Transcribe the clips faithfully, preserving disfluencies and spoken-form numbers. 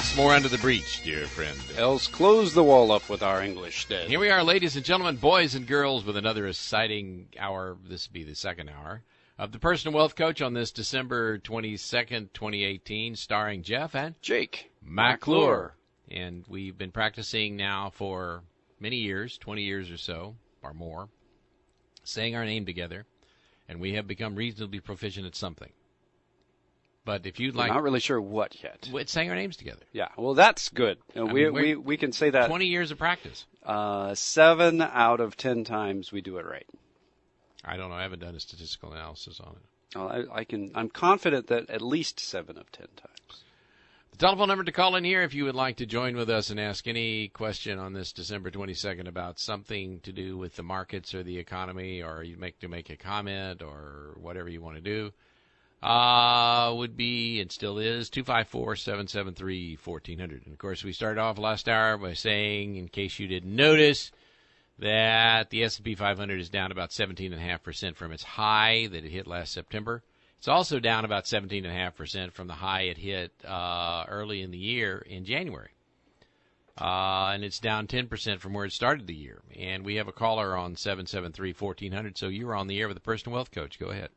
Once more under the breach, dear friend. Else close the wall up with our English dead. Here we are, ladies and gentlemen, boys and girls, with another exciting hour. This will be the second hour of the Personal Wealth Coach on this December twenty-second, twenty eighteen, starring Jeff and Jake McClure. And we've been practicing now for many years, twenty years or so, or more, saying our name together, and we have become reasonably proficient at something. But if you'd like... I'm not really sure what yet. It's saying our names together. Yeah, well, that's good. Uh, we, mean, we we can say that... twenty years of practice. Uh, seven out of ten times we do it right. I don't know. I haven't done a statistical analysis on it. Well, I, I can, I'm confident that at least seven of ten times. The telephone number to call in here if you would like to join with us and ask any question on this December twenty-second about something to do with the markets or the economy, or you make to make a comment or whatever you want to do. Uh, would be, and still is, two five four, seven seven three, one four zero zero. And, of course, we started off last hour by saying, in case you didn't notice, that the S and P five hundred is down about seventeen point five percent from its high that it hit last September. It's also down about seventeen point five percent from the high it hit uh, early in the year in January. Uh, and it's down ten percent from where it started the year. And we have a caller on seven seven three, one four zero zero, so you're on the air with the Personal Wealth Coach. Go ahead.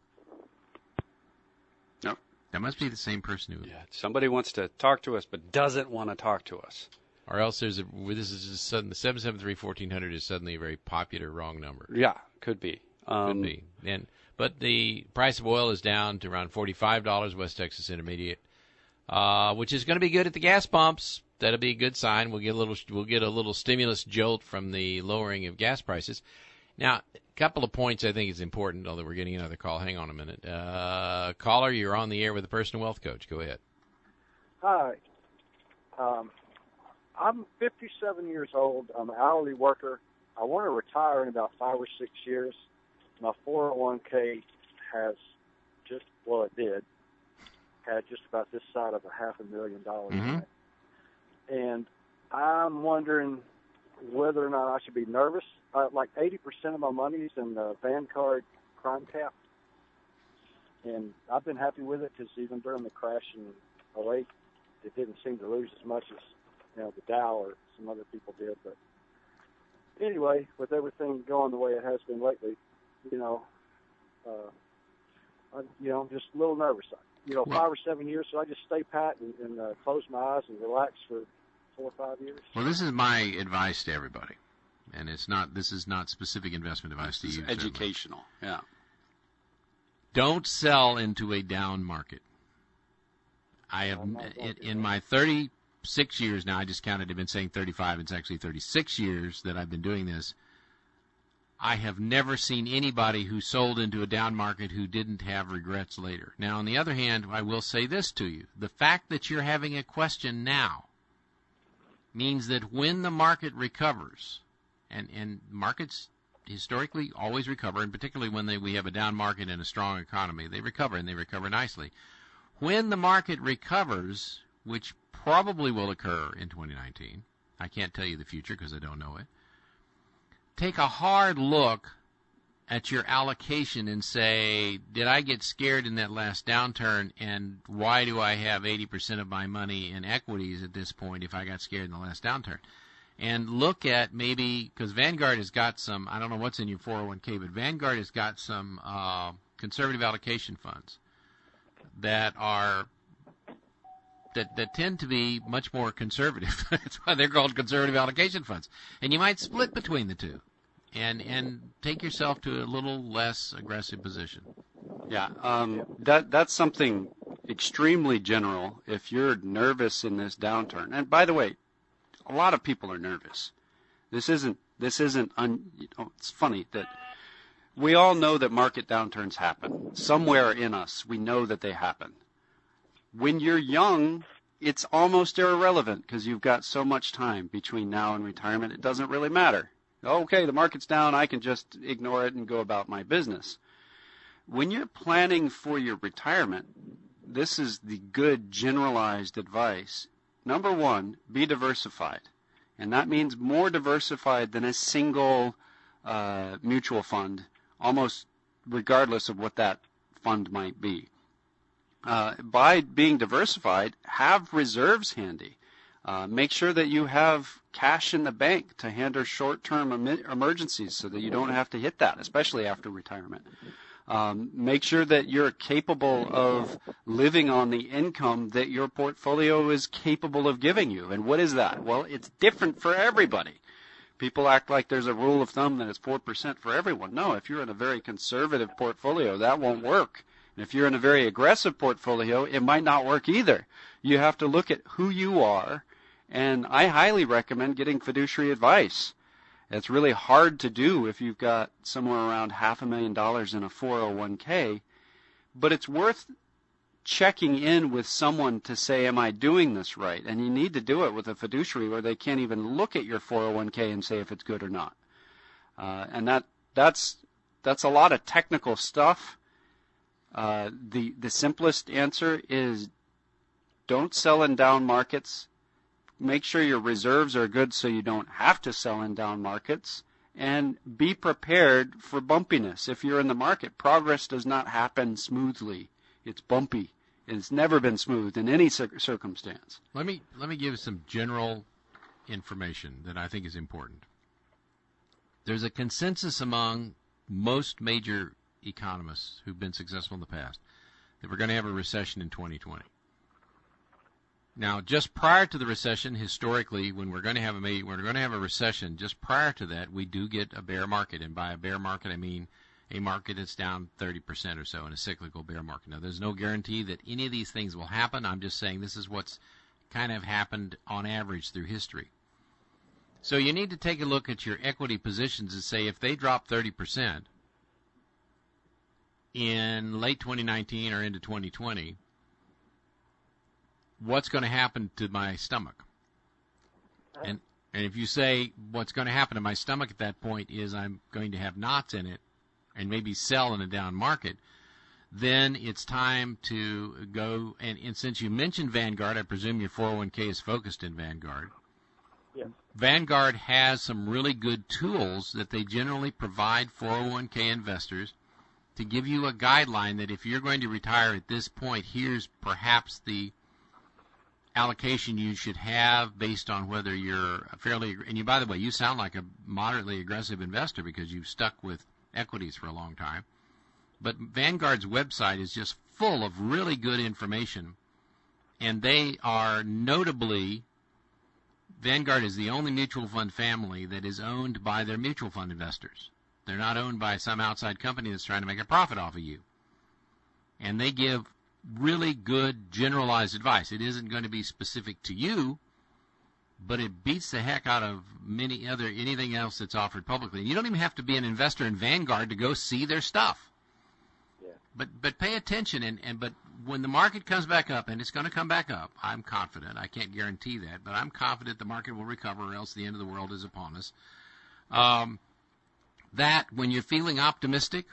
That must be the same person who... Yeah, somebody wants to talk to us but doesn't want to talk to us. Or else there's a... This is just sudden, the seven seven three, one four zero zero is suddenly a very popular wrong number. Yeah, could be. Um, could be. And, but the price of oil is down to around forty-five dollars, West Texas Intermediate, uh, which is going to be good at the gas pumps. That'll be a good sign. We'll get a little, we'll get a little stimulus jolt from the lowering of gas prices. Now, a couple of points I think is important, although we're getting another call. Hang on a minute. Uh, caller, you're on the air with the Personal Wealth Coach. Go ahead. Hi. Um, I'm fifty-seven years old. I'm an hourly worker. I want to retire in about five or six years. My four oh one k has just, well, it did, had just about this side of a half a million dollars Mm-hmm. in it. And I'm wondering whether or not I should be nervous. Uh, like eighty percent of my money is in the Vanguard Crime Cap, and I've been happy with it because even during the crash in oh eight, it didn't seem to lose as much as, you know, the Dow or some other people did. But anyway, with everything going the way it has been lately, you know, uh, I'm, you know, just a little nervous. You know, Well, five or seven years, so I just stay pat and, and uh, close my eyes and relax for four or five years. Well, this is my advice to everybody. And it's not. This is not specific investment advice to It's you. educational, certainly. yeah. Don't sell into a down market. I have, in, in my thirty-six years now, I just counted, I've been saying thirty-five, it's actually thirty-six years that I've been doing this. I have never seen anybody who sold into a down market who didn't have regrets later. Now, on the other hand, I will say this to you. The fact that you're having a question now means that when the market recovers, And, and markets historically always recover, and particularly when they, we have a down market and a strong economy, they recover, and they recover nicely. When the market recovers, which probably will occur in twenty nineteen, I can't tell you the future because I don't know it, take a hard look at your allocation and say, did I get scared in that last downturn, and why do I have eighty percent of my money in equities at this point if I got scared in the last downturn? And look at maybe, because Vanguard has got some, I don't know what's in your four oh one k, but Vanguard has got some uh, conservative allocation funds that are, that, that tend to be much more conservative. That's why they're called conservative allocation funds. And you might split between the two and, and take yourself to a little less aggressive position. Yeah, um, that that's something extremely general if you're nervous in this downturn. And by the way, a lot of people are nervous. This isn't, this isn't, un, you know, it's funny that we all know that market downturns happen. Somewhere in us, we know that they happen. When you're young, it's almost irrelevant because you've got so much time between now and retirement, it doesn't really matter. Okay, the market's down, I can just ignore it and go about my business. When you're planning for your retirement, this is the good generalized advice. Number one, be diversified. And that means more diversified than a single uh, mutual fund, almost regardless of what that fund might be. Uh, by being diversified, have reserves handy. Uh, make sure that you have cash in the bank to handle short-term em- emergencies so that you don't have to hit that, especially after retirement. Um, make sure that you're capable of living on the income that your portfolio is capable of giving you. And what is that? Well, it's different for everybody. People act like there's a rule of thumb that it's four percent for everyone. No, if you're in a very conservative portfolio, that won't work. And if you're in a very aggressive portfolio, it might not work either. You have to look at who you are, and I highly recommend getting fiduciary advice. It's really hard to do if you've got somewhere around half a million dollars in a four oh one k, but it's worth checking in with someone to say, am I doing this right? And you need to do it with a fiduciary where they can't even look at your four oh one k and say if it's good or not. Uh, and that that's that's a lot of technical stuff. Uh, the the simplest answer is don't sell in down markets. Make sure your reserves are good so you don't have to sell in down markets, and be prepared for bumpiness. If you're in the market, progress does not happen smoothly. It's bumpy. It's never been smooth in any cir- circumstance. Let me let me give some general information that I think is important. There's a consensus among most major economists who've been successful in the past that we're going to have a recession in twenty twenty. Now, just prior to the recession, historically, when we're going to have a when we're going to have a recession, just prior to that, we do get a bear market, and by a bear market, I mean a market that's down thirty percent or so in a cyclical bear market. Now, there's no guarantee that any of these things will happen. I'm just saying this is what's kind of happened on average through history. So you need to take a look at your equity positions and say if they drop thirty percent in late twenty nineteen or into twenty twenty, what's going to happen to my stomach? And and if you say what's going to happen to my stomach at that point is I'm going to have knots in it and maybe sell in a down market, then it's time to go. And, and since you mentioned Vanguard, I presume your four oh one k is focused in Vanguard. Yes. Vanguard has some really good tools that they generally provide four oh one k investors to give you a guideline that if you're going to retire at this point, here's perhaps the allocation you should have based on whether you're fairly, and you, by the way, you sound like a moderately aggressive investor because you've stuck with equities for a long time. But Vanguard's website is just full of really good information, and they are notably, Vanguard is the only mutual fund family that is owned by their mutual fund investors. They're not owned by some outside company that's trying to make a profit off of you. And they give really good generalized advice. It isn't going to be specific to you, but it beats the heck out of many other anything else that's offered publicly. You don't even have to be an investor in Vanguard to go see their stuff. Yeah. But but pay attention, and, and but when the market comes back up, and it's going to come back up, I'm confident. I can't guarantee that, but I'm confident the market will recover, or else the end of the world is upon us. Um, that when you're feeling optimistic,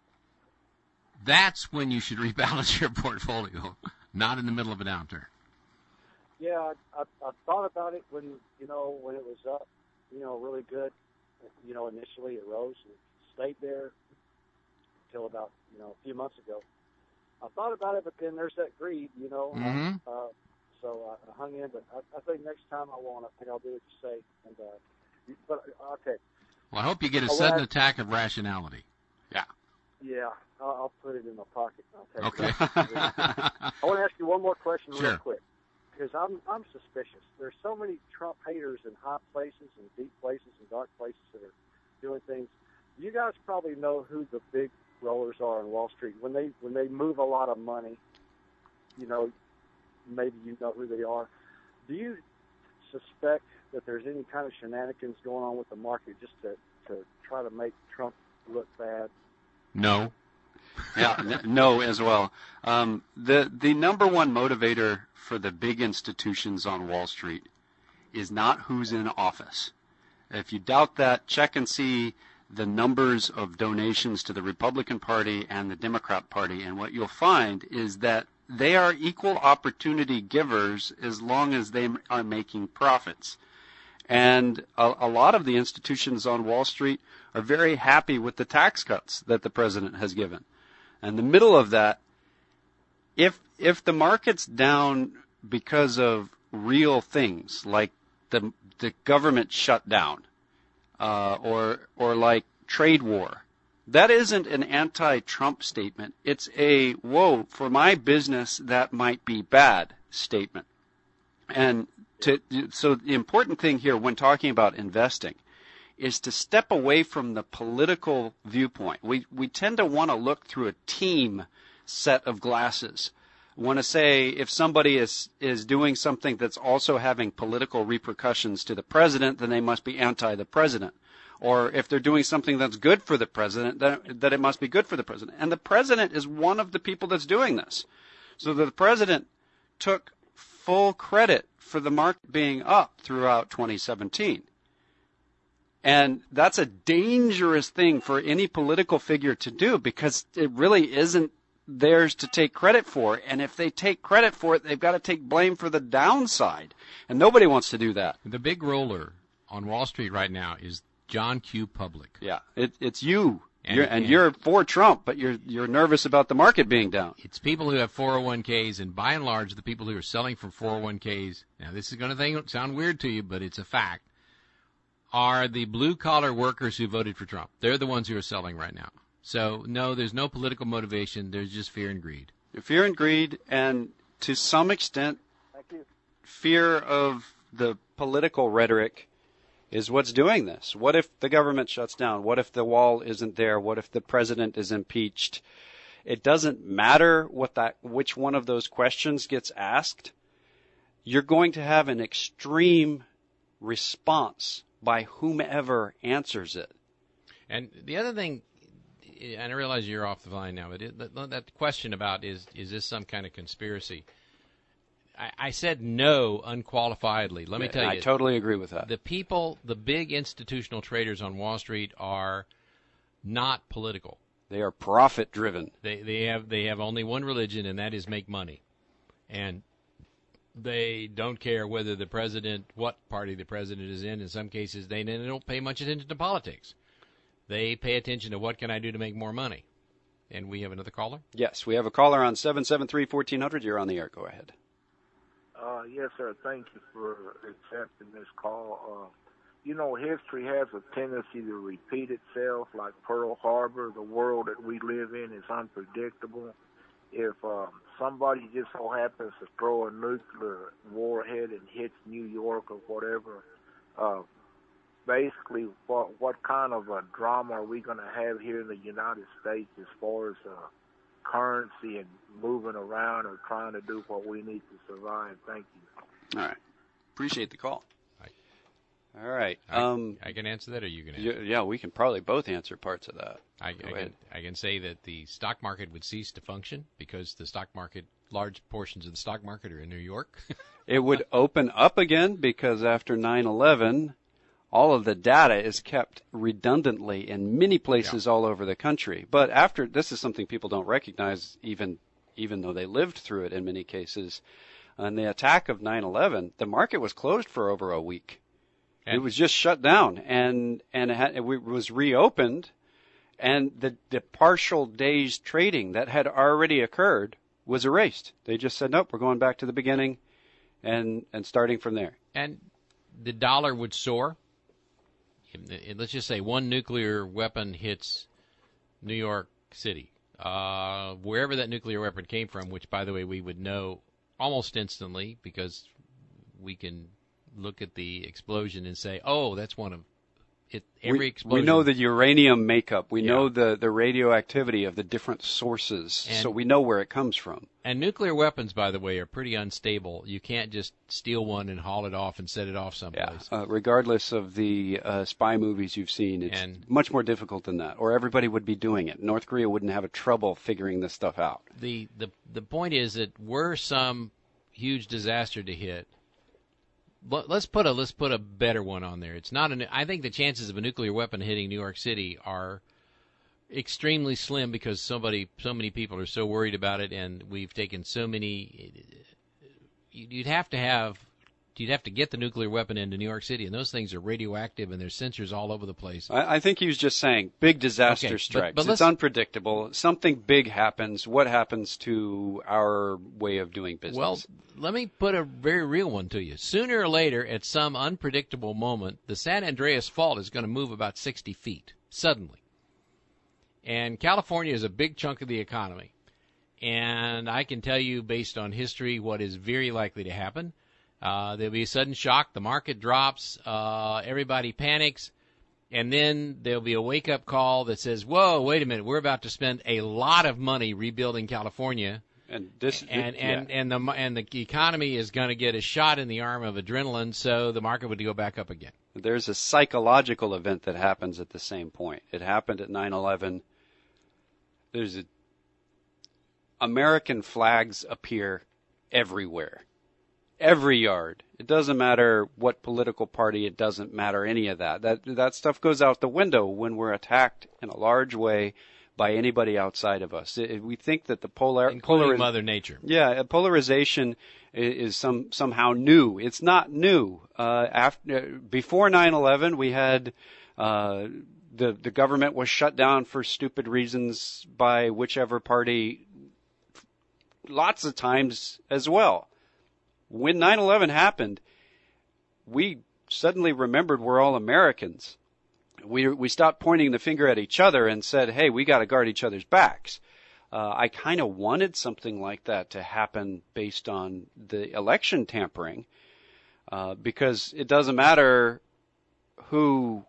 that's when you should rebalance your portfolio, not in the middle of a downturn. Yeah, I, I, I thought about it when, you know, when it was up, you know, really good. You know, initially it rose and stayed there until about, you know, a few months ago. I thought about it, but then there's that greed, you know. Mm-hmm. Uh, so I, I hung in, but I, I think next time I won't. I think I'll do what you say. And uh, but okay. Well, I hope you get a I'll sudden ask, attack of rationality. Yeah. Yeah, I'll, I'll put it in my pocket. I'll take Okay. it. I want to ask you one more question real Sure. quick, because I'm I'm suspicious. There's so many Trump haters in high places and deep places and dark places that are doing things. You guys probably know who the big rollers are on Wall Street. When they when they move a lot of money, you know, maybe you know who they are. Do you suspect that there's any kind of shenanigans going on with the market just to, to try to make Trump look bad? No. Yeah, n- no as well. Um, the the number one motivator for the big institutions on Wall Street is not who's in office. If you doubt that, check and see the numbers of donations to the Republican Party and the Democrat Party, and what you'll find is that they are equal opportunity givers as long as they are making profits. And a, a lot of the institutions on Wall Street are very happy with the tax cuts that the president has given. And the middle of that, if if the market's down because of real things like the the government shutdown, uh, or or like trade war, that isn't an anti-Trump statement. It's a, whoa, for my business that might be bad statement. And to, so the important thing here when talking about investing is to step away from the political viewpoint. We we tend to want to look through a team set of glasses. Want to say if somebody is is doing something that's also having political repercussions to the president, then they must be anti the president. Or if they're doing something that's good for the president, then that it must be good for the president. And the president is one of the people that's doing this. So the president took full credit for the market being up throughout twenty seventeen. And that's a dangerous thing for any political figure to do because it really isn't theirs to take credit for. And if they take credit for it, they've got to take blame for the downside. And nobody wants to do that. The big roller on Wall Street right now is John Q. Public. Yeah, it, it's you. And, you're, and, and you're for Trump, but you're you're nervous about the market being down. It's people who have four oh one k's, and by and large, the people who are selling from four oh one k's, now this is going to sound weird to you, but it's a fact, are the blue-collar workers who voted for Trump. They're the ones who are selling right now. So, no, there's no political motivation. There's just fear and greed. Fear and greed, and to some extent, fear of the political rhetoric is what's doing this. What if the government shuts down? What if the wall isn't there? What if the president is impeached? It doesn't matter what that, which one of those questions gets asked. You're going to have an extreme response by whomever answers it. And the other thing, and I realize you're off the line now, but it, that, that question about is is this some kind of conspiracy? I, I said no unqualifiedly. Let me tell you. I totally agree with that. The people, the big institutional traders on Wall Street are not political. They are profit driven. They they have they have only one religion, and that is make money. And they don't care whether the president, what party the president is in. In some cases, they, they don't pay much attention to politics. They pay attention to what can I do to make more money. And we have another caller? Yes, we have a caller on seven seven three, one four zero zero. You're on the air. Go ahead. Uh, yes, sir. Thank you for accepting this call. Uh, you know, history has a tendency to repeat itself, like Pearl Harbor. The world that we live in is unpredictable. If um, somebody just so happens to throw a nuclear warhead and hits New York or whatever, uh, basically what, what kind of a drama are we going to have here in the United States as far as uh, currency and moving around or trying to do what we need to survive? Thank you. All right. Appreciate the call. I, All right. I, um, I can answer that, or you can answer Yeah, we can probably both answer parts of that. I, I, can, I can say that the stock market would cease to function because the stock market, large portions of the stock market are in New York. It would open up again because after nine eleven, all of the data is kept redundantly in many places yeah. all over the country. But after, this is something people don't recognize even even though they lived through it in many cases. On the attack of nine eleven, the market was closed for over a week. And it was just shut down, and and it, had, it was reopened, and the the partial days trading that had already occurred was erased. They just said, nope, we're going back to the beginning, and and starting from there. And the dollar would soar. Let's just say one nuclear weapon hits New York City, uh, wherever that nuclear weapon came from, which, by the way, we would know almost instantly because we can look at the explosion and say, oh, that's one of it. Every we, explosion. We know the uranium makeup. We yeah. know the, the radioactivity of the different sources, and, so we know where it comes from. And nuclear weapons, by the way, are pretty unstable. You can't just steal one and haul it off and set it off someplace. Yeah. Uh, regardless of the uh, spy movies you've seen, it's and much more difficult than that, or everybody would be doing it. North Korea wouldn't have a trouble figuring this stuff out. The, the, the point is that were some huge disaster to hit, Let's put a let's put a better one on there. It's not an. I think the chances of a nuclear weapon hitting New York City are extremely slim because somebody, so many people are so worried about it, and we've taken so many. You'd have to have you'd have to get the nuclear weapon into New York City, and those things are radioactive, and there's sensors all over the place. I, I think he was just saying big disaster okay, strikes. But, but it's unpredictable. Something big happens. What happens to our way of doing business? Well, let me put a very real one to you. Sooner or later, at some unpredictable moment, the San Andreas Fault is going to move about sixty feet, suddenly. And California is a big chunk of the economy. And I can tell you, based on history, what is very likely to happen. Uh, there'll be a sudden shock. The market drops. Uh, everybody panics. And then there'll be a wake-up call that says, whoa, wait a minute. We're about to spend a lot of money rebuilding California. And this, and, yeah. and, and, the, and the economy is going to get a shot in the arm of adrenaline, so the market would go back up again. There's a psychological event that happens at the same point. It happened at nine eleven. There's a American flags appear everywhere, every yard. It doesn't matter what political party. It doesn't matter any of that. That that stuff goes out the window when we're attacked in a large way by anybody outside of us. It, we think that the polar including polariz- Mother Nature. Yeah, polarization is, is some somehow new. It's not new. Uh, after before nine eleven, we had. Uh, The, the government was shut down for stupid reasons by whichever party lots of times as well. When nine eleven happened, we suddenly remembered we're all Americans. We we stopped pointing the finger at each other and said, hey, we got to guard each other's backs. Uh, I kind of wanted something like that to happen based on the election tampering, uh, because it doesn't matter who,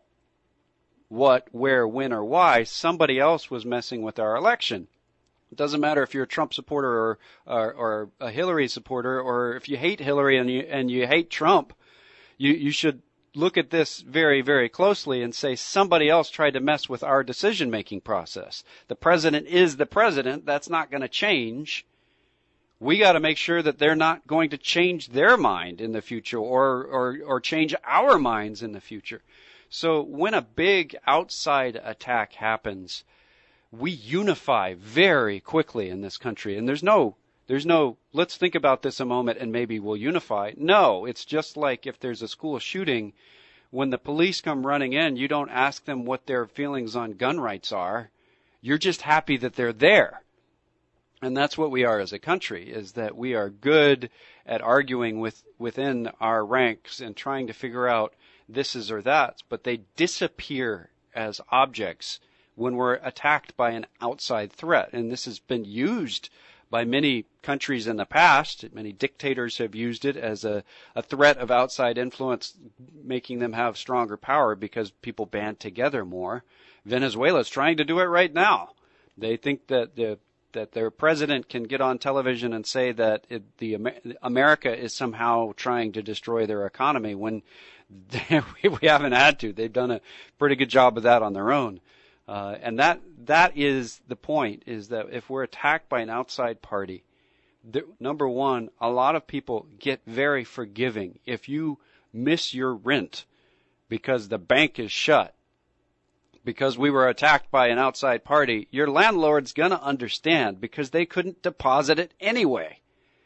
what, where, when, or why, somebody else was messing with our election. It doesn't matter if you're a Trump supporter or, or, or a Hillary supporter, or if you hate Hillary and you, and you hate Trump, you, you should look at this very, very closely and say somebody else tried to mess with our decision-making process. The president is the president. That's not going to change. We got to make sure that they're not going to change their mind in the future or, or, or change our minds in the future. So when a big outside attack happens, we unify very quickly in this country. And there's no, there's no, let's think about this a moment and maybe we'll unify. No, it's just like if there's a school shooting, when the police come running in, you don't ask them what their feelings on gun rights are. You're just happy that they're there. And that's what we are as a country, is that we are good at arguing with within our ranks and trying to figure out this is or that, but they disappear as objects when we're attacked by an outside threat. And this has been used by many countries in the past. Many dictators have used it as a, a threat of outside influence, making them have stronger power because people band together more. Venezuela's trying to do it right now. They think that the that their president can get on television and say that it, the America is somehow trying to destroy their economy when they, we haven't had to. They've done a pretty good job of that on their own. Uh, and that that is the point, is that if we're attacked by an outside party, the, number one, a lot of people get very forgiving. If you miss your rent because the bank is shut, because we were attacked by an outside party, your landlord's going to understand because they couldn't deposit it anyway.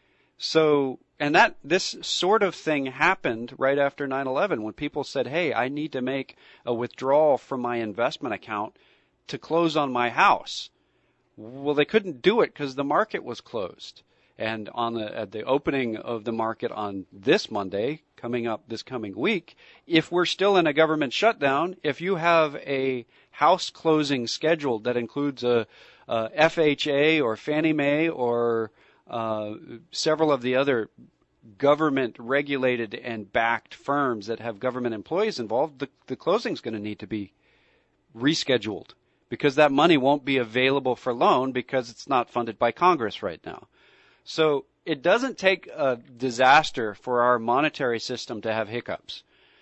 So, and that, this sort of thing happened right after nine eleven when people said, hey, I need to make a withdrawal from my investment account to close on my house. Well, they couldn't do it because the market was closed. And on the, at the opening of the market on this Monday, coming up this coming week, if we're still in a government shutdown, if you have a house closing scheduled that includes a, a F H A or Fannie Mae or uh, several of the other government regulated and backed firms that have government employees involved, the, the closing's going to need to be rescheduled because that money won't be available for loan because it's not funded by Congress right now. So it doesn't take a disaster for our monetary system to have hiccups.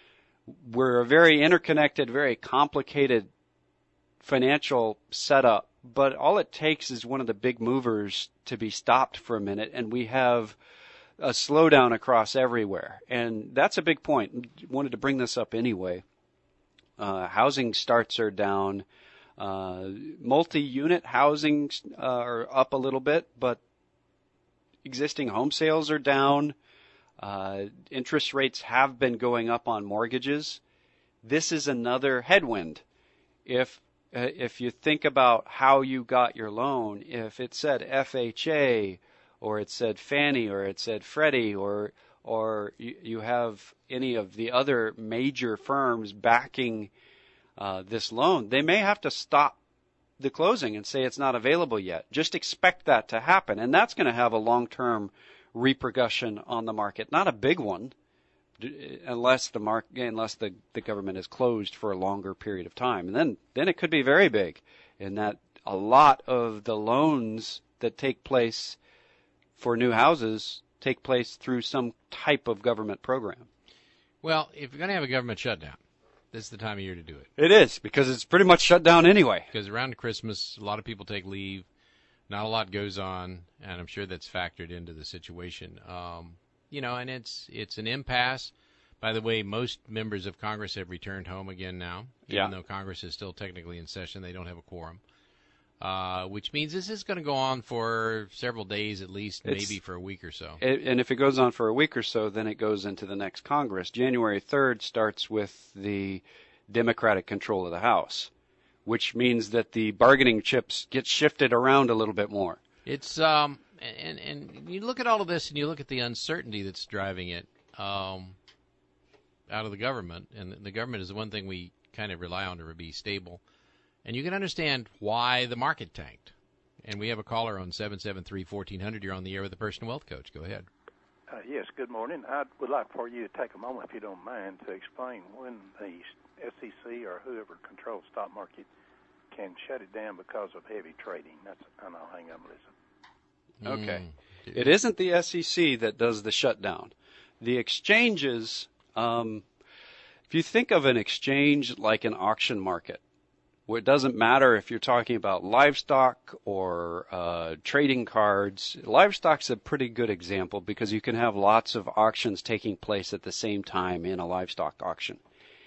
We're a very interconnected, very complicated financial setup, but all it takes is one of the big movers to be stopped for a minute, and we have a slowdown across everywhere. And that's a big point. Wanted to bring this up anyway. Uh, housing starts are down. Uh, multi-unit housing uh, are up a little bit, but existing home sales are down. Uh, interest rates have been going up on mortgages. This is another headwind. If uh, if you think about how you got your loan, if it said F H A or it said Fannie or it said Freddie or or you, you have any of the other major firms backing uh, this loan, they may have to stop the closing and say it's not available yet. Just expect that to happen, and that's going to have a long-term repercussion on the market. Not a big one, unless the market, unless the, the government is closed for a longer period of time, and then then it could be very big. In that a lot of the loans that take place for new houses take place through some type of government program. Well, if you're going to have a government shutdown, this is the time of year to do it. It is, because it's pretty much shut down anyway. Because around Christmas, a lot of people take leave. Not a lot goes on, and I'm sure that's factored into the situation. Um, you know, and it's it's an impasse. By the way, most members of Congress have returned home again now. Yeah. Even though Congress is still technically in session, they don't have a quorum. Uh, which means this is going to go on for several days at least, It's, maybe for a week or so. It, and if it goes on for a week or so, then it goes into the next Congress. January third starts with the Democratic control of the House, which means that the bargaining chips get shifted around a little bit more. It's um and and you look at all of this and you look at the uncertainty that's driving it um, out of the government, and the government is the one thing we kind of rely on to be stable. And you can understand why the market tanked. And we have a caller on seven seven three, fourteen hundred. You're on the air with the Personal Wealth Coach. Go ahead. Uh, yes, good morning. I would like for you to take a moment, if you don't mind, to explain when the S E C or whoever controls the stock market can shut it down because of heavy trading. That's, and I'll hang up and listen. Okay. Mm. It isn't the S E C that does the shutdown. The exchanges, um, if you think of an exchange like an auction market, well, it doesn't matter if you're talking about livestock or uh, trading cards. Livestock's a pretty good example because you can have lots of auctions taking place at the same time in a livestock auction.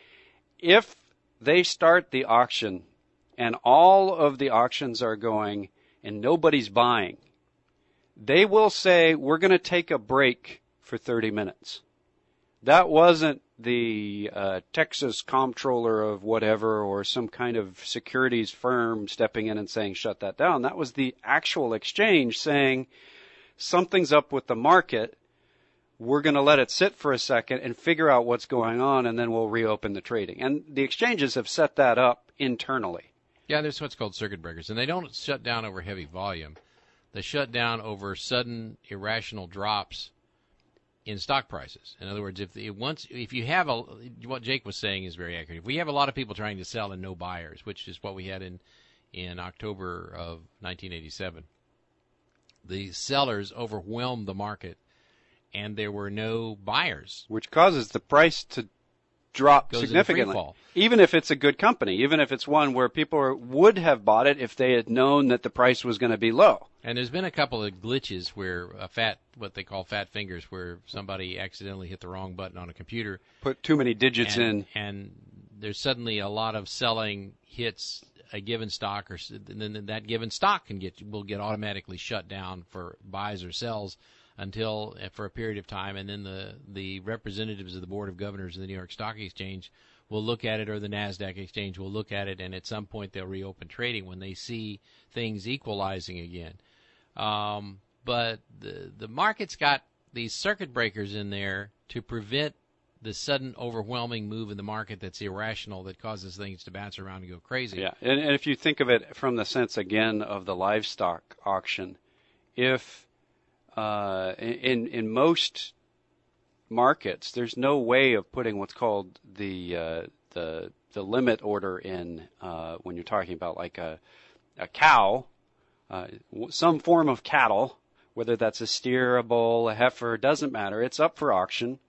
If they start the auction and all of the auctions are going and nobody's buying, they will say, we're going to take a break for thirty minutes. That wasn't the uh, Texas comptroller of whatever or some kind of securities firm stepping in and saying, shut that down. That was the actual exchange saying, something's up with the market. We're going to let it sit for a second and figure out what's going on, and then we'll reopen the trading. And the exchanges have set that up internally. Yeah, there's what's called circuit breakers. And they don't shut down over heavy volume. They shut down over sudden irrational drops in stock prices. In other words, if it once if you have a what Jake was saying is very accurate. If we have a lot of people trying to sell and no buyers, which is what we had in in October of nineteen eighty-seven, the sellers overwhelmed the market, and there were no buyers, which causes the price to drop Goes significantly. into free fall. Even if it's a good company, even if it's one where people are, would have bought it if they had known that the price was going to be low. And there's been a couple of glitches where a fat, what they call fat fingers, where somebody accidentally hit the wrong button on a computer. Put too many digits and, in. And there's suddenly a lot of selling hits a given stock, or and then that given stock can get will get automatically shut down for buys or sells until for a period of time, and then the the representatives of the Board of Governors of the New York Stock Exchange will look at it, or the NASDAQ exchange will look at it, and at some point they'll reopen trading when they see things equalizing again. Um, but the the market's got these circuit breakers in there to prevent the sudden overwhelming move in the market that's irrational, that causes things to bounce around and go crazy. Yeah, and, and if you think of it from the sense, again, of the livestock auction, if uh, in in most markets, there's no way of putting what's called the uh, the the limit order in uh, when you're talking about like a a cow, uh, some form of cattle, whether that's a steer, a bull, a heifer, doesn't matter. It's up for auction,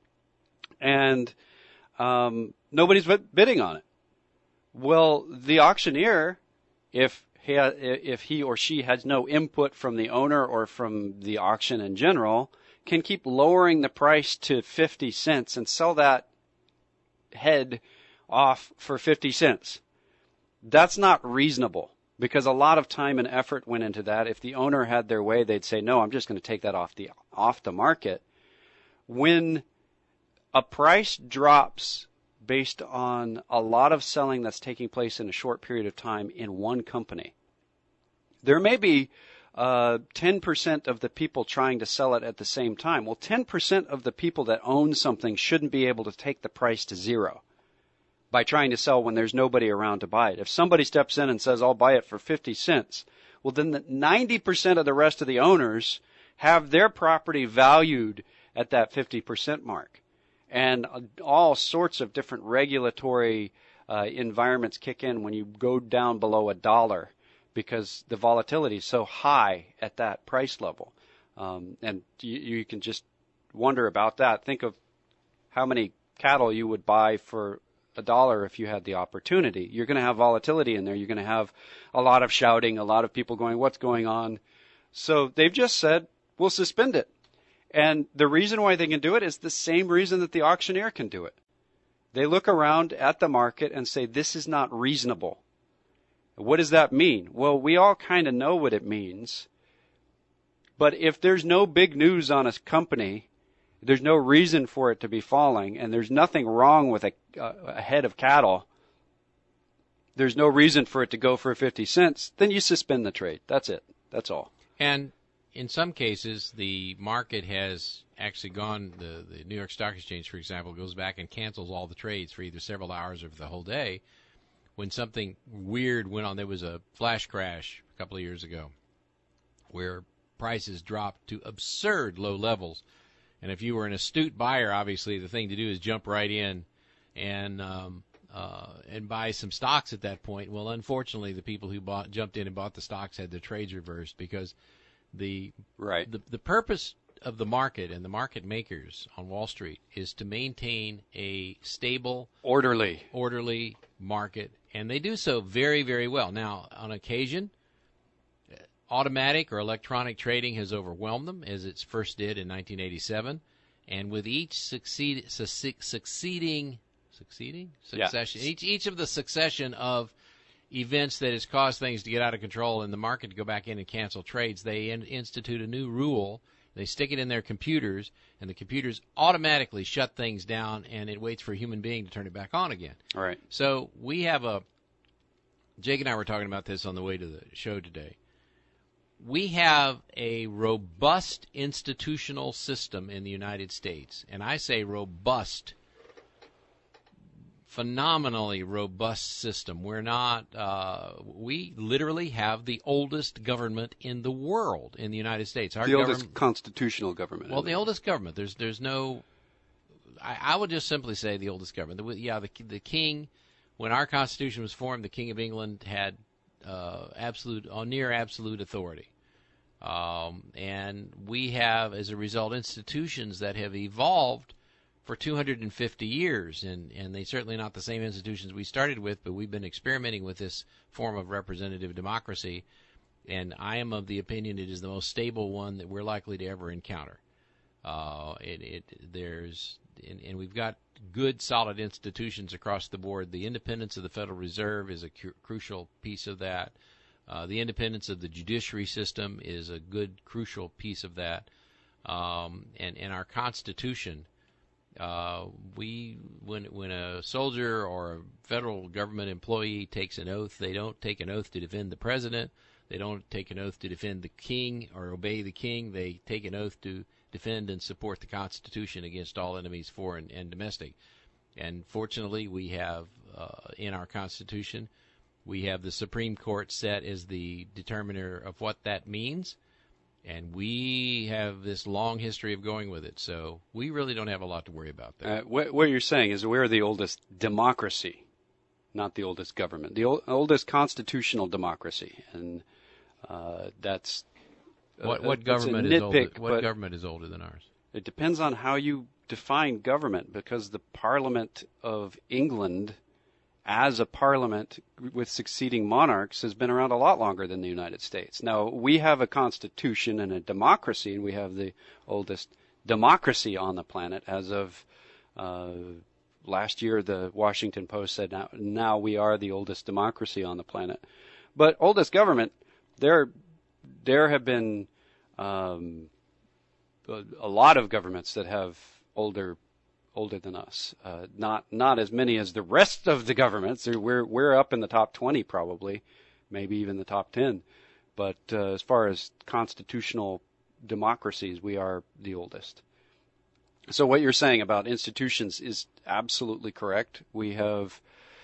and um, nobody's bidding on it. Well, the auctioneer, if he, if he or she has no input from the owner or from the auction in general, can keep lowering the price to fifty cents and sell that head off for fifty cents. That's not reasonable, because a lot of time and effort went into that. If the owner had their way, they'd say, no, I'm just going to take that off the off the market. when a price drops based on a lot of selling that's taking place in a short period of time in one company, there may be uh, ten percent of the people trying to sell it at the same time. Well, ten percent of the people that own something shouldn't be able to take the price to zero by trying to sell when there's nobody around to buy it. If somebody steps in and says, I'll buy it for fifty cents, well, then the ninety percent of the rest of the owners have their property valued at that fifty percent mark. And all sorts of different regulatory uh, environments kick in when you go down below a dollar because the volatility is so high at that price level. Um, and you, you can just wonder about that. Think of how many cattle you would buy for a dollar if you had the opportunity. You're going to have volatility in there. You're going to have a lot of shouting, a lot of people going, what's going on? So they've just said, we'll suspend it. And the reason why they can do it is the same reason that the auctioneer can do it. They look around at the market and say, this is not reasonable. What does that mean? Well, we all kind of know what it means. But if there's no big news on a company, there's no reason for it to be falling, and there's nothing wrong with a, a head of cattle, there's no reason for it to go for fifty cents, then you suspend the trade. That's it. That's all. And in some cases, the market has actually gone, the, the New York Stock Exchange, for example, goes back and cancels all the trades for either several hours or for the whole day. When something weird went on, there was a flash crash a couple of years ago where prices dropped to absurd low levels. And if you were an astute buyer, obviously the thing to do is jump right in and um, uh, and buy some stocks at that point. Well, unfortunately, the people who bought jumped in and bought the stocks had their trades reversed because the right the, the purpose of the market and the market makers on Wall Street is to maintain a stable, orderly, orderly market, and they do so very, very well. Now, on occasion, automatic or electronic trading has overwhelmed them, as it first did in nineteen eighty-seven. And with each succeed, su- succeeding, succeeding succession, yeah. each each of the succession of events that has caused things to get out of control and the market to go back in and cancel trades, they in, institute a new rule. They stick it in their computers, and the computers automatically shut things down, and it waits for a human being to turn it back on again. All right. So we have a Jake and I were talking about this on the way to the show today. We have a robust institutional system in the United States, and I say robust, phenomenally robust system. We're not, uh, we literally have the oldest government in the world in the United States. Our the government, oldest constitutional government. Well, the oldest government. There's there's no, I, I would just simply say the oldest government. The, yeah, the the king, when our Constitution was formed, the King of England had uh, absolute, uh, near absolute authority. Um, and we have, as a result, institutions that have evolved for two hundred fifty years, and, and they're certainly not the same institutions we started with, but we've been experimenting with this form of representative democracy, and I am of the opinion it is the most stable one that we're likely to ever encounter. Uh, it, it, there's, and, and we've got good, solid institutions across the board. The independence of the Federal Reserve is a cu- crucial piece of that. Uh, the independence of the judiciary system is a good, crucial piece of that. Um, and, and our Constitution, uh, we when when a soldier or a federal government employee takes an oath, they don't take an oath to defend the president. They don't take an oath to defend the king or obey the king. They take an oath to defend and support the Constitution against all enemies, foreign and domestic. And fortunately, we have uh, in our Constitution, we have the Supreme Court set as the determiner of what that means, and we have this long history of going with it. So we really don't have a lot to worry about there. Uh, what, what you're saying is we're the oldest democracy, not the oldest government, the old, oldest constitutional democracy, and uh, that's uh, what what that's government a is older? nitpick, What but government is older than ours? It depends on how you define government, because the Parliament of England, as a parliament with succeeding monarchs, has been around a lot longer than the United States. Now, we have a constitution and a democracy, and we have the oldest democracy on the planet. As of uh, last year, the Washington Post said now, now we are the oldest democracy on the planet. But oldest government, there, there have been um, a, a lot of governments that have older older than us. Uh, not not as many as the rest of the governments. We're we're up in the top twenty probably, maybe even the top ten. But uh, as far as constitutional democracies, we are the oldest. So what you're saying about institutions is absolutely correct. We have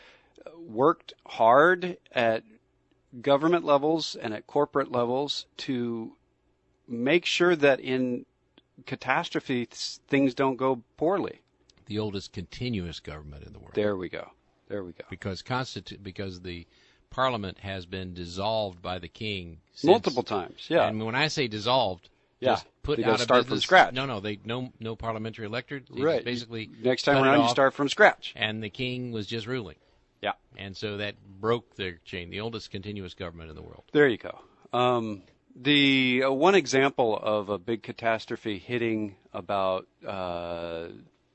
worked hard at government levels and at corporate levels to make sure that in catastrophes things don't go poorly. The oldest continuous government in the world. There we go. There we go. Because constitu- because the Parliament has been dissolved by the king since, multiple times. Yeah. And when I say dissolved, yeah. just put they out go of start business. from scratch. No, no, they no no parliamentary electorate. They right. just basically next time cut it around you off, start from scratch. and the king was just ruling. Yeah. And so that broke their chain. The oldest continuous government in the world. There you go. Um, the uh, one example of a big catastrophe hitting about uh,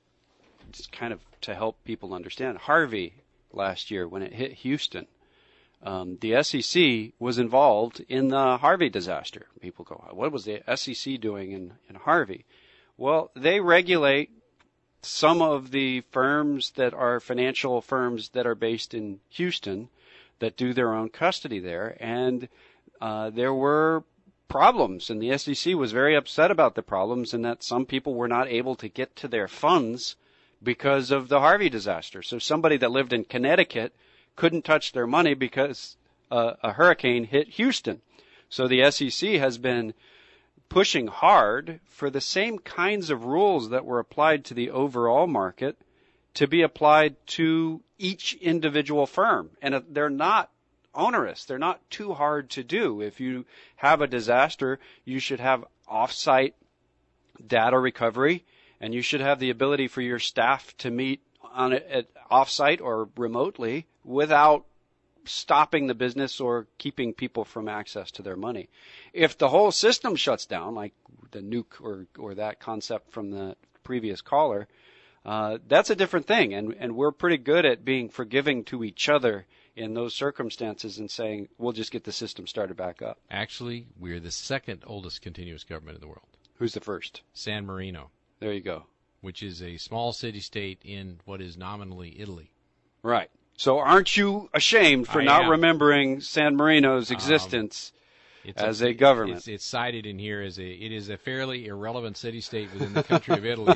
just kind of to help people understand Harvey last year when it hit Houston. Um, the S E C was involved in the Harvey disaster. People go, what was the S E C doing in, in Harvey? Well, they regulate some of the firms that are financial firms that are based in Houston that do their own custody there. And uh, there were problems, and the S E C was very upset about the problems and that some people were not able to get to their funds because of the Harvey disaster. So somebody that lived in Connecticut couldn't touch their money because uh, a hurricane hit Houston. So the S E C has been pushing hard for the same kinds of rules that were applied to the overall market to be applied to each individual firm. And they're not onerous. They're not too hard to do. If you have a disaster, you should have off-site data recovery, and you should have the ability for your staff to meet on it at off-site or remotely without stopping the business or keeping people from access to their money. If the whole system shuts down, like the nuke or, or that concept from the previous caller, uh, that's a different thing. And, and we're pretty good at being forgiving to each other in those circumstances and saying, we'll just get the system started back up. Actually, we're the second oldest continuous government in the world. Who's the first? San Marino. There you go. Which is a small city-state in what is nominally Italy. Right. So aren't you ashamed for I not am. remembering San Marino's existence um, it's as a, a government? It's, it's cited in here as a, it is a fairly irrelevant city-state within the country of Italy.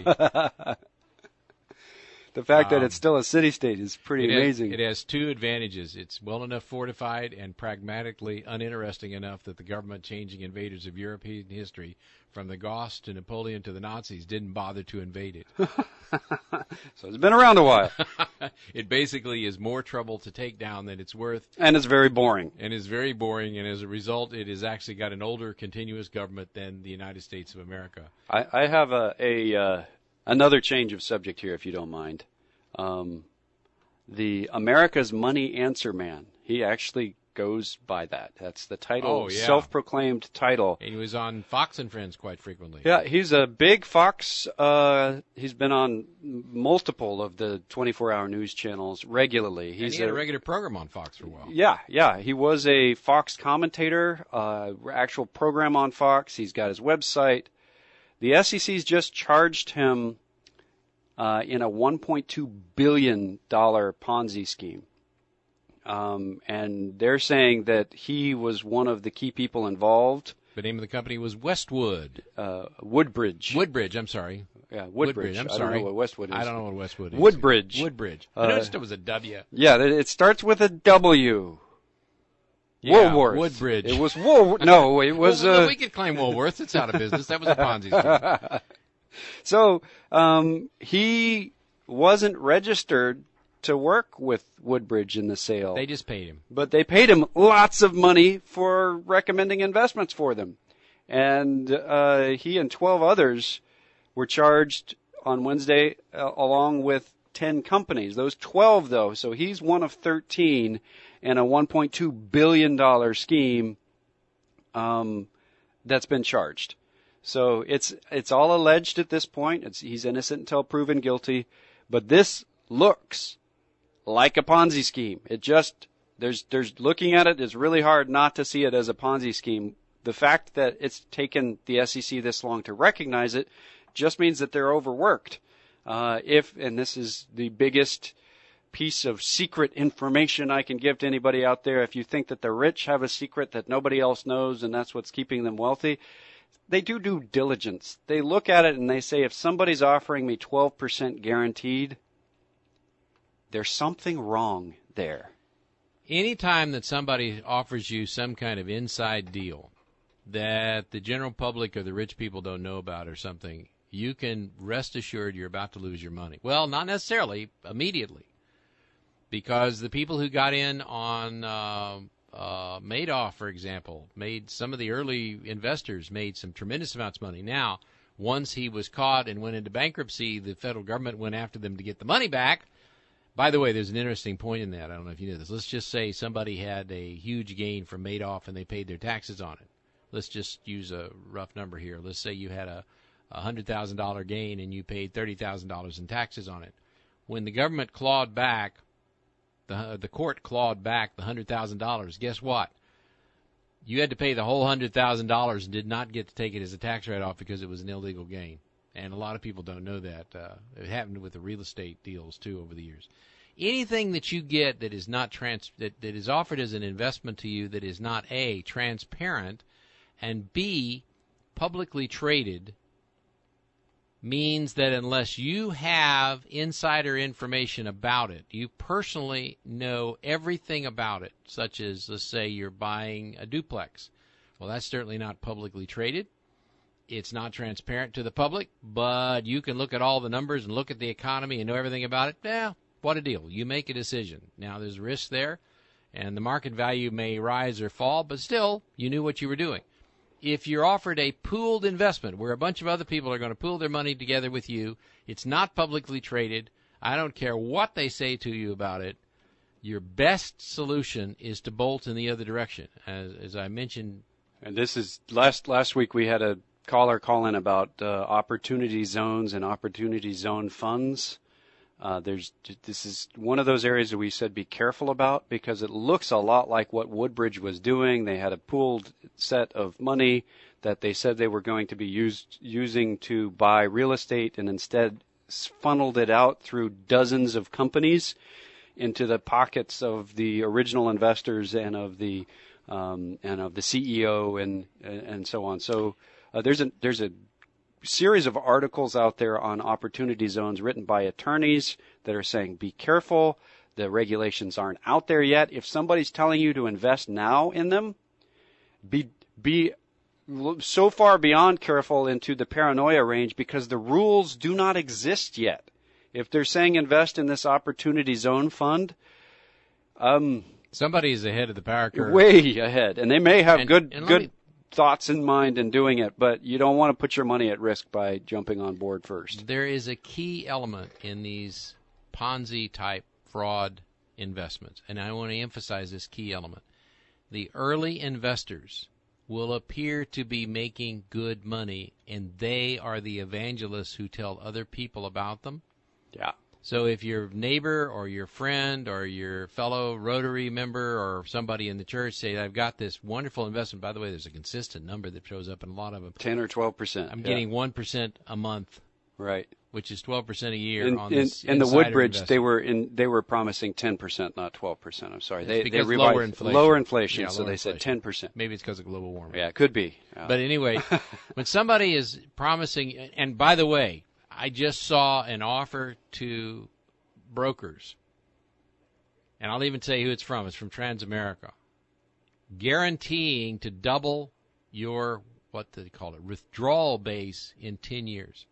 The fact um, that it's still a city-state is pretty it amazing. Has, it has two advantages. It's well enough fortified and pragmatically uninteresting enough that the government changing invaders of European history, from the Goths to Napoleon to the Nazis, didn't bother to invade it. So it's been around a while. It basically is more trouble to take down than it's worth. And it's very boring. And is very boring, and as a result, it has actually got an older continuous government than the United States of America. I, I have a, a uh, another change of subject here, if you don't mind. Um, the America's Money Answer Man. He actually goes by that. That's the title, oh, yeah. self-proclaimed title. And he was on Fox and Friends quite frequently. Yeah, he's a big Fox. Uh, he's been on multiple of the twenty-four hour news channels regularly. He's and he had a, a regular program on Fox for a while. Yeah, yeah. He was a Fox commentator, uh, actual program on Fox. He's got his website. The S E C's just charged him uh, in a one point two billion dollars Ponzi scheme. Um, and they're saying that he was one of the key people involved. The name of the company was Westwood. Uh, Woodbridge. Woodbridge, I'm sorry. Yeah, Woodbridge. Woodbridge, I'm I sorry. don't know what Westwood is. I don't know what Westwood is. Woodbridge. Woodbridge. Uh, I noticed it was a W. Yeah, it starts with a W. Yeah, Woolworth. Woodbridge. It was Wool. No, it was. well, uh, we could claim Woolworth. It's out of business. That was a Ponzi scheme. So um, he wasn't registered to work with Woodbridge in the sale. They just paid him. But they paid him lots of money for recommending investments for them. And uh, he and twelve others were charged on Wednesday uh, along with ten companies. Those twelve, though, so he's one of thirteen in a one point two billion dollars scheme um, that's been charged. So it's it's all alleged at this point. It's, he's innocent until proven guilty. But this looks like a Ponzi scheme. It just, there's, there's looking at it, it's really hard not to see it as a Ponzi scheme. The fact that it's taken the S E C this long to recognize it just means that they're overworked. Uh, if, and this is the biggest piece of secret information I can give to anybody out there, if you think that the rich have a secret that nobody else knows and that's what's keeping them wealthy, they do due diligence. They look at it and they say, if somebody's offering me twelve percent guaranteed, there's something wrong there. Anytime that somebody offers you some kind of inside deal that the general public or the rich people don't know about or something, you can rest assured you're about to lose your money. Well, not necessarily immediately, because the people who got in on uh, uh, Madoff, for example, made some of the early investors made some tremendous amounts of money. Now, once he was caught and went into bankruptcy, the federal government went after them to get the money back. By the way, there's an interesting point in that. I don't know if you knew this. Let's just say somebody had a huge gain from Madoff and they paid their taxes on it. Let's just use a rough number here. Let's say you had a one hundred thousand dollars gain and you paid thirty thousand dollars in taxes on it. When the government clawed back, the the court clawed back the one hundred thousand dollars, guess what? You had to pay the whole one hundred thousand dollars and did not get to take it as a tax write-off because it was an illegal gain. And a lot of people don't know that. Uh, it happened with the real estate deals, too, over the years. Anything that you get that is not trans that, that is offered as an investment to you that is not, A, transparent, and B, publicly traded, means that unless you have insider information about it, you personally know everything about it, such as, let's say, you're buying a duplex. Well, that's certainly not publicly traded. It's not transparent to the public, but you can look at all the numbers and look at the economy and know everything about it. Yeah, what a deal. You make a decision. Now, there's risk there, and the market value may rise or fall, but still, you knew what you were doing. If you're offered a pooled investment where a bunch of other people are going to pool their money together with you, it's not publicly traded. I don't care what they say to you about it. Your best solution is to bolt in the other direction. As, as I mentioned. And this is, last last week we had a caller call in about uh, opportunity zones and opportunity zone funds. Uh, there's this is one of those areas that we said be careful about because it looks a lot like what Woodbridge was doing. They had a pooled set of money that they said they were going to be used using to buy real estate, and instead funneled it out through dozens of companies into the pockets of the original investors and of the um, and of the C E O and and so on. So. Uh, there's a there's a series of articles out there on opportunity zones written by attorneys that are saying be careful. The regulations aren't out there yet. If somebody's telling you to invest now in them, be be so far beyond careful into the paranoia range because the rules do not exist yet. If they're saying invest in this opportunity zone fund, um, somebody's ahead of the power curve, way ahead, and they may have and, good and good. Me, thoughts in mind in doing it, but you don't want to put your money at risk by jumping on board first. There is a key element in these Ponzi-type fraud investments, and I want to emphasize this key element. The early investors will appear to be making good money, and they are the evangelists who tell other people about them. Yeah. So if your neighbor or your friend or your fellow Rotary member or somebody in the church say, I've got this wonderful investment. By the way, there's a consistent number that shows up in a lot of them. ten or twelve percent. I'm yeah. getting one percent a month. Right. Which is twelve percent a year in, on in, this in the Woodbridge, investment. they were in they were promising ten percent, not twelve percent. I'm sorry. It's they because they revised, lower inflation. Lower inflation, yeah, so lower they inflation. said ten percent. Maybe it's because of global warming. Yeah, it could be. Yeah. But anyway, when somebody is promising, and by the way, I just saw an offer to brokers, and I'll even say who it's from. It's from Transamerica, guaranteeing to double your, what do they call it, withdrawal base in ten years.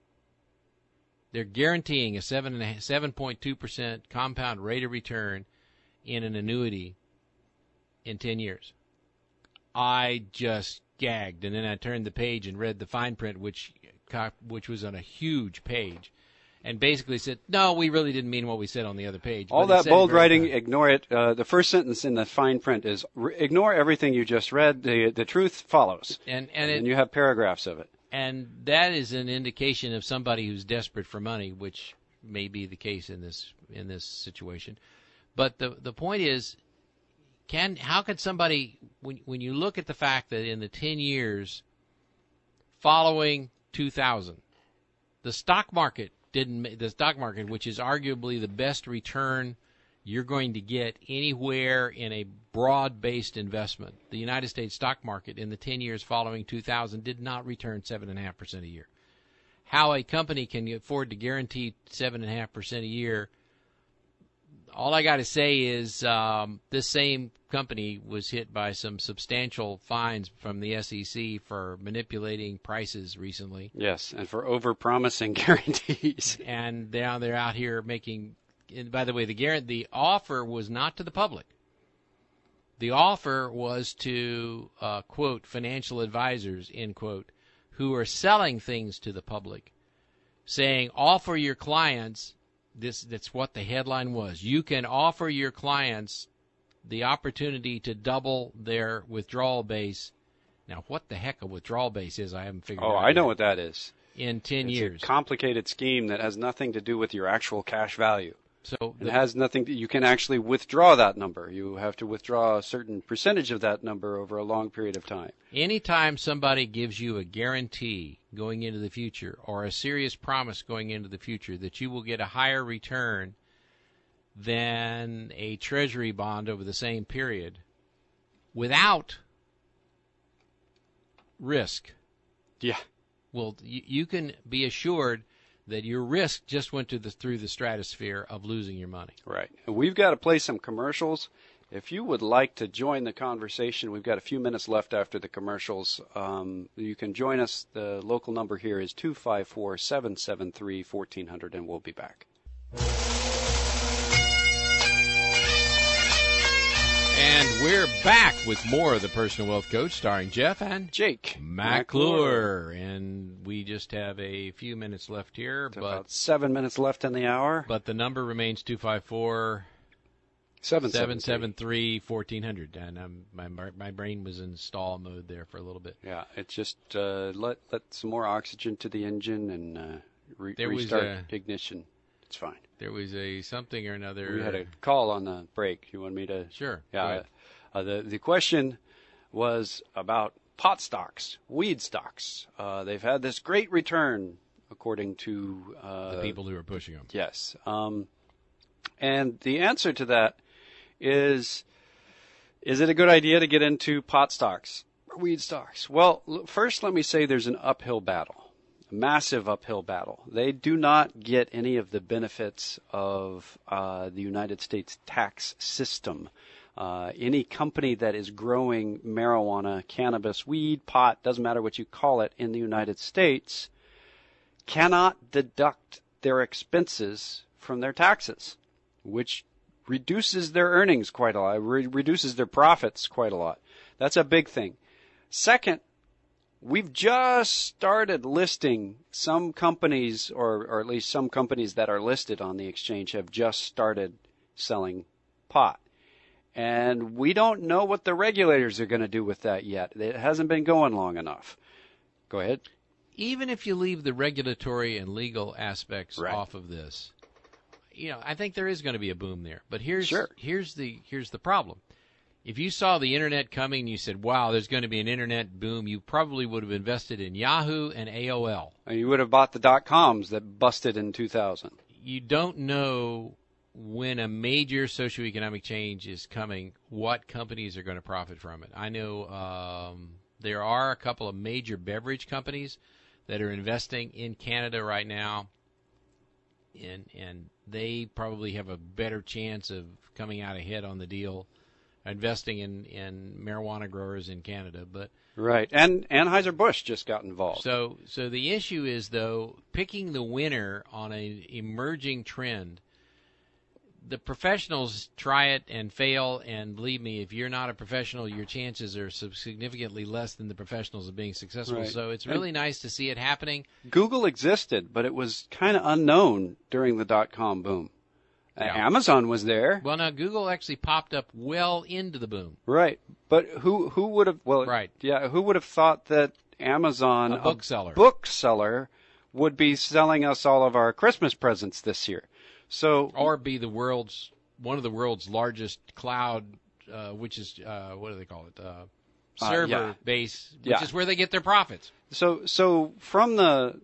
They're guaranteeing a seven point two percent compound rate of return in an annuity in ten years. I just gagged, and then I turned the page and read the fine print, which which was on a huge page, and basically said, no, we really didn't mean what we said on the other page. All But that bold writing, fine. ignore it. Uh, the first sentence in the fine print is, re- ignore everything you just read. The the truth follows. And, and, it, and you have paragraphs of it. And that is an indication of somebody who's desperate for money, which may be the case in this in this situation. But the the point is, can how can somebody, when when you look at the fact that in the ten years following two thousand, The stock market didn't. ma- The stock market, which is arguably the best return you're going to get anywhere in a broad-based investment, the United States stock market in the ten years following two thousand did not return seven point five percent a year. How a company can afford to guarantee seven point five percent a year, all I got to say is um, this same company was hit by some substantial fines from the S E C for manipulating prices recently. Yes, and for over-promising guarantees. And now they're out here making, and by the way, the guarantee, the offer was not to the public. The offer was to, uh, quote, financial advisors, end quote, who are selling things to the public, saying, offer your clients, this that's what the headline was, you can offer your clients the opportunity to double their withdrawal base. Now, what the heck a withdrawal base is, I haven't figured Oh, out I know yet. what that is. In ten It's years. a complicated scheme that has nothing to do with your actual cash value. So It the, has nothing to, you can actually withdraw that number. You have to withdraw a certain percentage of that number over a long period of time. anytime somebody gives you a guarantee going into the future or a serious promise going into the future that you will get a higher return than a treasury bond over the same period without risk, Yeah. well, you, you can be assured that your risk just went to the, through the stratosphere of losing your money. Right. And we've got to play some commercials. If you would like to join the conversation, we've got a few minutes left after the commercials. Um, you can join us. The local number here is two five four, seven seven three, one four zero zero, and we'll be back. And we're back with more of the Personal Wealth Coach, starring Jeff and Jake McClure. And we just have a few minutes left here, It's but about seven minutes left in the hour. but the number remains two five four, Seven seven seven three, one four zero zero. And um, my my brain was in stall mode there for a little bit. Yeah, it's just uh, let let some more oxygen to the engine and uh, re- There was restart a- ignition. It's fine. There was a something or another. We had a call on the break. You want me to? Sure. go Yeah. ahead. Uh, the the question was about pot stocks, weed stocks. Uh, they've had this great return, according to uh, The people who are pushing them. Yes. Um, and the answer to that is: is it a good idea to get into pot stocks, or weed stocks? Well, l- first let me say there's an uphill battle, a massive uphill battle. They do not get any of the benefits of uh, the United States tax system. Uh, any company that is growing marijuana, cannabis, weed, pot, doesn't matter what you call it, in the United States, cannot deduct their expenses from their taxes, which reduces their earnings quite a lot, re- reduces their profits quite a lot. That's a big thing. Second, we've just started listing some companies, or, or at least some companies that are listed on the exchange have just started selling pot. And we don't know what the regulators are going to do with that yet. It hasn't been going long enough. Go ahead. Even if you leave the regulatory and legal aspects Right. off of this, you know, I think there is going to be a boom there. But here's Sure. here's the here's the problem. If you saw the internet coming and you said, "Wow, there's going to be an internet boom," you probably would have invested in Yahoo and A O L. And you would have bought the dot coms that busted in two thousand. You don't know when a major socioeconomic change is coming, what companies are going to profit from it. I know um, there are a couple of major beverage companies that are investing in Canada right now, and and they probably have a better chance of coming out ahead on the deal, investing in, in marijuana growers in Canada. But Right. And Anheuser-Busch just got involved. so so the issue is, though, picking the winner on an emerging trend. The professionals try it and fail, and believe me, if you're not a professional, your chances are sub- significantly less than the professionals of being successful. Right. So it's really nice to see it happening. Google existed, but it was kind of unknown during the dot com boom. Uh, Yeah. Amazon was there. Well, now Google actually popped up well into the boom. Right. But who who would have well Right. yeah, who would have thought that Amazon, A bookseller. bookseller would be selling us all of our Christmas presents this year. So Or be the world's one of the world's largest cloud, uh, which is uh, what do they call it? Uh, Uh, server yeah. base, which Yeah. is where they get their profits. so so from the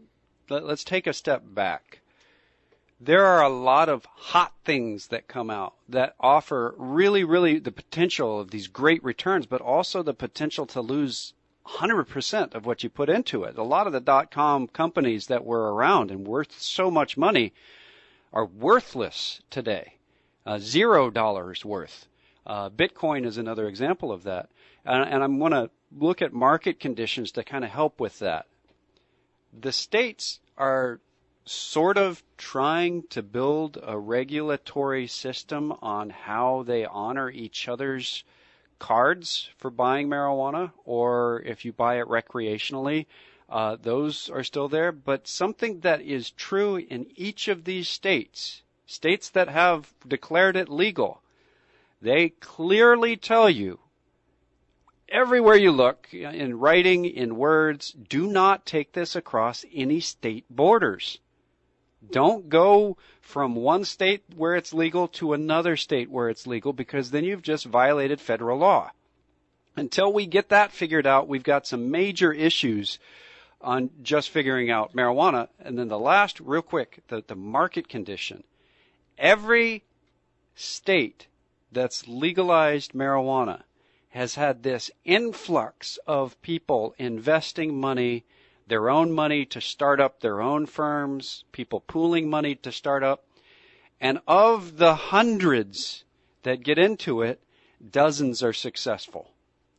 let, let's take a step back. There are a lot of hot things that come out that offer really, really the potential of these great returns, but also the potential to lose one hundred percent of what you put into it. A lot of the dot-com companies that were around and worth so much money are worthless today, uh, zero dollars worth. Uh, Bitcoin is another example of that. And, and I'm going to look at market conditions to kind of help with that. The states are sort of trying to build a regulatory system on how they honor each other's cards for buying marijuana, or if you buy it recreationally, uh, those are still there. But something that is true in each of these states, states that have declared it legal, they clearly tell you, everywhere you look, in writing, in words, do not take this across any state borders. Don't go from one state where it's legal to another state where it's legal, because then you've just violated federal law. Until we get that figured out, we've got some major issues on just figuring out marijuana. And then the last, real quick, the, the market condition. Every state that's legalized marijuana has had this influx of people investing money, their own money to start up their own firms, people pooling money to start up. And of the hundreds that get into it, dozens are successful.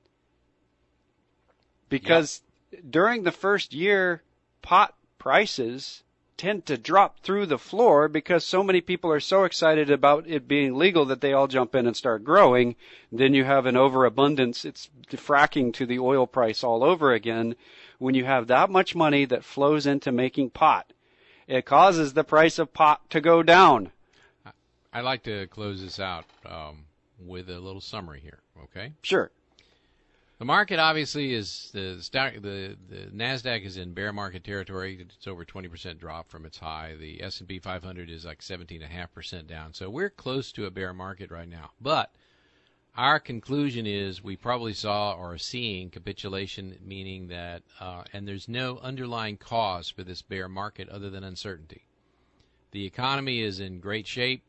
Because yep. during the first year, pot prices tend to drop through the floor because so many people are so excited about it being legal that they all jump in and start growing. Then you have an overabundance. It's fracking to the oil price all over again. When you have that much money that flows into making pot, it causes the price of pot to go down. I'd like to close this out um, with a little summary here, okay? Sure. The market obviously is, the stock, the, the NASDAQ is in bear market territory. It's over twenty percent drop from its high. The S and P five hundred is like seventeen point five percent down. So we're close to a bear market right now. But our conclusion is we probably saw or are seeing capitulation, meaning that, uh, and there's no underlying cause for this bear market other than uncertainty. The economy is in great shape.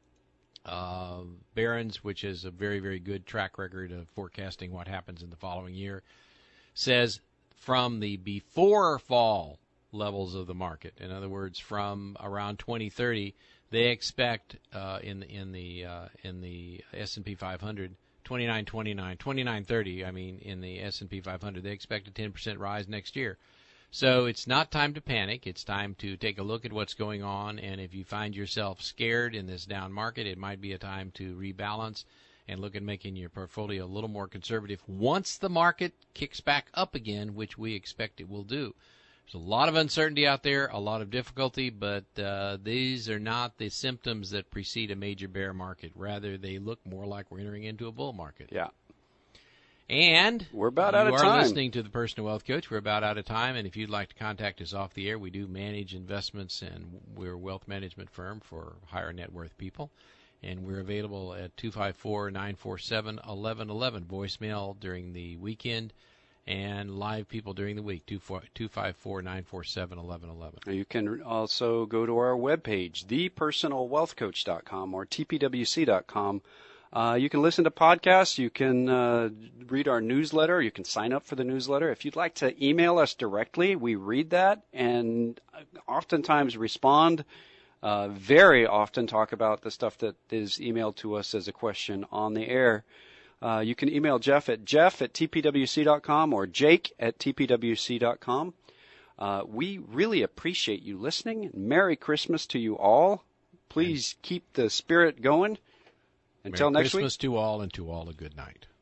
Uh, Barron's, which is a very, very good track record of forecasting what happens in the following year, says from the before fall levels of the market, in other words, from around twenty thirty, they expect uh, in in the uh, in the S and P five hundred, twenty-nine twenty-nine, twenty-nine thirty, I mean, in the S and P five hundred, they expect a ten percent rise next year. So it's not time to panic. It's time to take a look at what's going on, and if you find yourself scared in this down market, it might be a time to rebalance and look at making your portfolio a little more conservative once the market kicks back up again, which we expect it will do. There's a lot of uncertainty out there, a lot of difficulty, but uh, these are not the symptoms that precede a major bear market. Rather, they look more like we're entering into a bull market. Yeah. And we're about out of time. You are listening to the Personal Wealth Coach. We're about out of time, and if you'd like to contact us off the air, we do manage investments, and we're a wealth management firm for higher net worth people. And we're available at two five four, nine four seven, one one one one, voicemail during the weekend, and live people during the week, two five four, nine four seven, one one one one. You can also go to our webpage, the personal wealth coach dot com or T P W C dot com. Uh, you can listen to podcasts. You can uh, read our newsletter. You can sign up for the newsletter. If you'd like to email us directly, we read that and oftentimes respond. Uh, very often talk about the stuff that is emailed to us as a question on the air. Uh, you can email Jeff at jeff at T P W C dot com or Jake at T P W C dot com. Uh, we really appreciate you listening. Merry Christmas to you all. Please keep the spirit going. Until Merry next week. Christmas to all, and to all a good night.